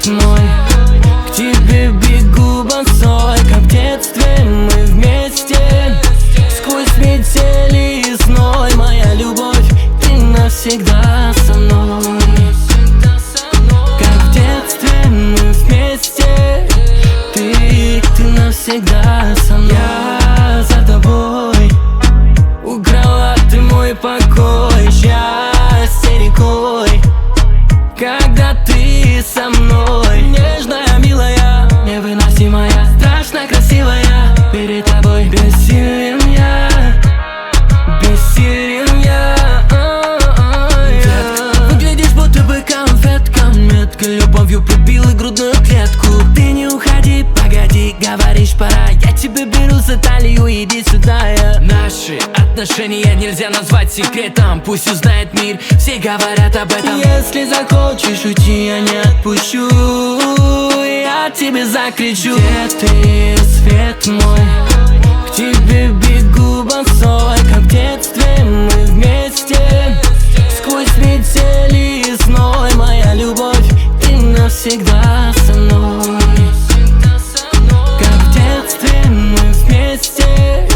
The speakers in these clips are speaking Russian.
свет мой, к тебе бегу босой, как в детстве мы вместе. Сквозь метель и зной, моя любовь, ты навсегда со мной. Как в детстве мы вместе, ты навсегда со мной. Я за тобой, украла ты мой покой, счастье рекой, когда ты со мной. Нежная, милая, невыносимая, страшно красивая, перед тобой бессилен я, бессилен я. Детка, выглядишь будто бы конфетка, метка любовью пробила грудную клетку. Ты не уходи, погоди, говоришь пора, я тебя беру за талию, иди сюда. Наши отношения нельзя назвать секретом, пусть узнает мир, все говорят об этом. Если захочешь уйти, я не отпущу, я тебе закричу. Где ты, свет мой, к тебе бегу босой, как в детстве мы вместе. Сквозь метель и зной, моя любовь, ты навсегда со мной. Как в детстве мы вместе,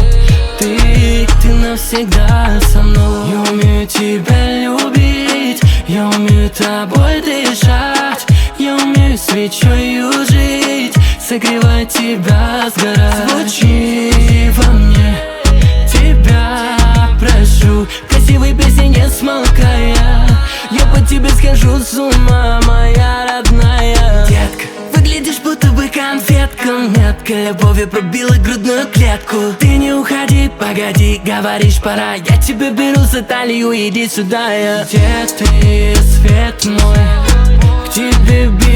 ты навсегда со мной. Я умею тебя любить, я умею тобой дышать, я умею свечою жить, согревать тебя, сгорать. Звучи во мне, тебя прошу, красивой песни не смолкая, я по тебе схожу с ума, моя родная. Детка, выглядишь будто бы конфетка, метка любовью пробила грудную клетку. Ты не уходи, погоди, говоришь пора, я тебя беру за талию, иди сюда. Где ты, свет мой, к тебе